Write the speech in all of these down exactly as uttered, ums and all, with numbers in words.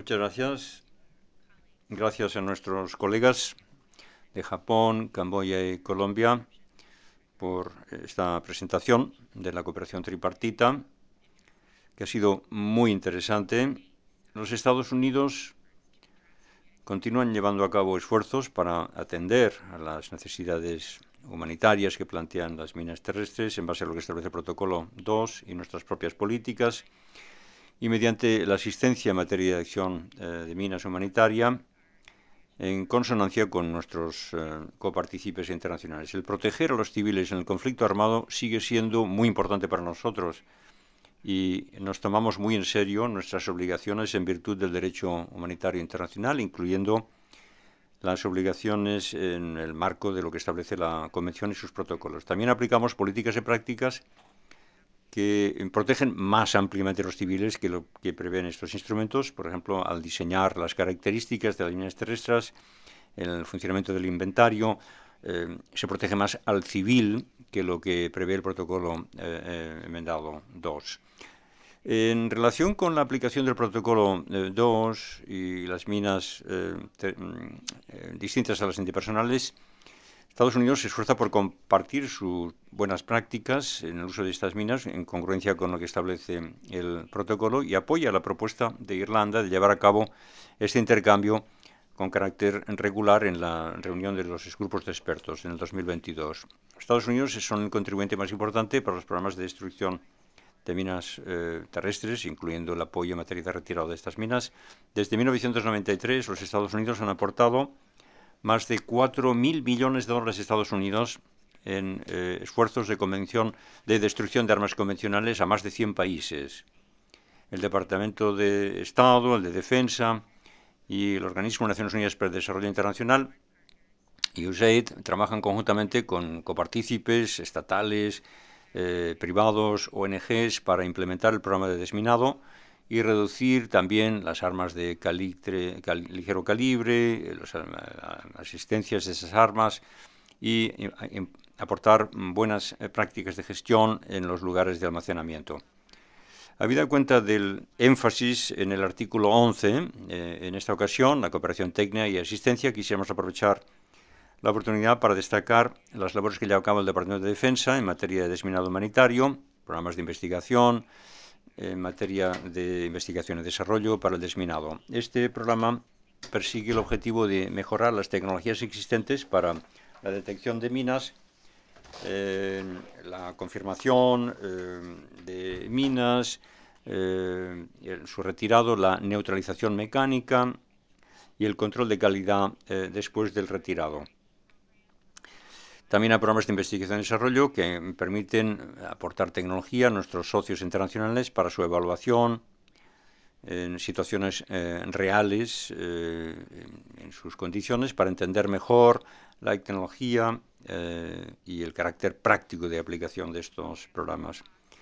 Muchas gracias. Gracias a nuestros colegas de Japón, Camboya y Colombia por esta presentación de la cooperación tripartita, que ha sido muy interesante. Los Estados Unidos continúan llevando a cabo esfuerzos para atender a las necesidades humanitarias que plantean las minas terrestres en base a lo que establece el Protocolo dos y nuestras propias políticas, y mediante la asistencia en materia de acción eh, de minas humanitaria, en consonancia con nuestros eh, copartícipes internacionales. El proteger a los civiles en el conflicto armado sigue siendo muy importante para nosotros y nos tomamos muy en serio nuestras obligaciones en virtud del derecho humanitario internacional, incluyendo las obligaciones en el marco de lo que establece la Convención y sus protocolos. También aplicamos políticas y prácticas que protegen más ampliamente a los civiles que lo que prevén estos instrumentos, por ejemplo, al diseñar las características de las minas terrestres, en el funcionamiento del inventario, eh, se protege más al civil que lo que prevé el protocolo eh, eh, enmendado dos. En relación con la aplicación del protocolo eh, dos y las minas eh, te, eh, distintas a las antipersonales, Estados Unidos se esfuerza por compartir sus buenas prácticas en el uso de estas minas en congruencia con lo que establece el protocolo y apoya la propuesta de Irlanda de llevar a cabo este intercambio con carácter regular en la reunión de los grupos de expertos en el dos mil veintidós. Estados Unidos son el contribuyente más importante para los programas de destrucción de minas eh, terrestres, incluyendo el apoyo en materia de retirado de estas minas. Desde mil novecientos noventa y tres, los Estados Unidos han aportado más de cuatro mil millones de dólares de Estados Unidos en eh, esfuerzos de convención de destrucción de armas convencionales a más de cien países. El Departamento de Estado, el de Defensa y el Organismo de Naciones Unidas para el Desarrollo Internacional y U S A I D trabajan conjuntamente con copartícipes estatales, eh, privados, O N Ges para implementar el programa de desminado y reducir también las armas de calibre, cal, ligero calibre, las asistencias de esas armas y, y, y aportar buenas eh, prácticas de gestión en los lugares de almacenamiento. Habida cuenta del énfasis en el artículo once, eh, en esta ocasión, la cooperación técnica y asistencia, quisiéramos aprovechar la oportunidad para destacar las labores que lleva a cabo el Departamento de Defensa en materia de desminado humanitario, programas de investigación, en materia de investigación y desarrollo para el desminado. Este programa persigue el objetivo de mejorar las tecnologías existentes para la detección de minas, eh, la confirmación eh, de minas, eh, su retirado, la neutralización mecánica y el control de calidad eh, después del retirado. También hay programas de investigación y desarrollo que permiten aportar tecnología a nuestros socios internacionales para su evaluación en situaciones eh, reales, eh, en sus condiciones, para entender mejor la tecnología eh, y el carácter práctico de aplicación de estos programas.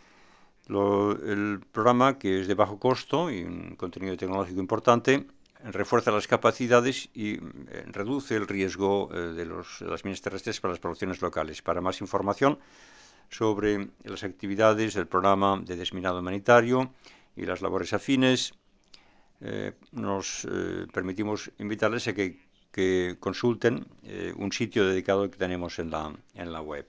Lo, el programa, que es de bajo costo y un contenido tecnológico importante, refuerza las capacidades y eh, reduce el riesgo eh, de, los, de las minas terrestres para las poblaciones locales. Para más información sobre las actividades del programa de desminado humanitario y las labores afines, eh, nos eh, permitimos invitarles a que, que consulten eh, un sitio dedicado que tenemos en la, en la web.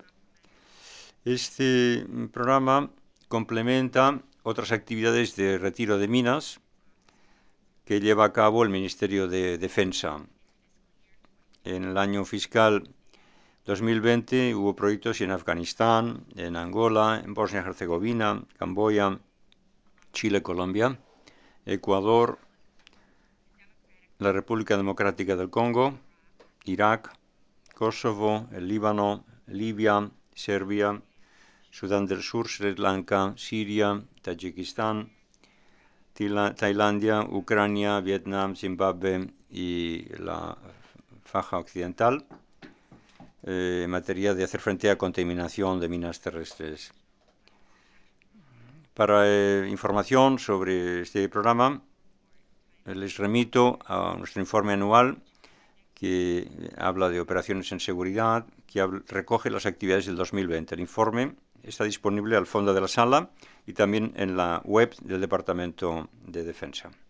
Este programa complementa otras actividades de retiro de minas que lleva a cabo el Ministerio de Defensa. En el año fiscal dos mil veinte hubo proyectos en Afganistán, en Angola, en Bosnia-Herzegovina, Camboya, Chile, Colombia, Ecuador, la República Democrática del Congo, Irak, Kosovo, el Líbano, Libia, Serbia, Sudán del Sur, Sri Lanka, Siria, Tayikistán, Tailandia, Ucrania, Vietnam, Zimbabue y la faja occidental eh, en materia de hacer frente a contaminación de minas terrestres. Para eh, información sobre este programa, eh, les remito a nuestro informe anual que habla de operaciones en seguridad, que habla, recoge las actividades del dos mil veinte. El informe está disponible al fondo de la sala y también en la web del Departamento de Defensa.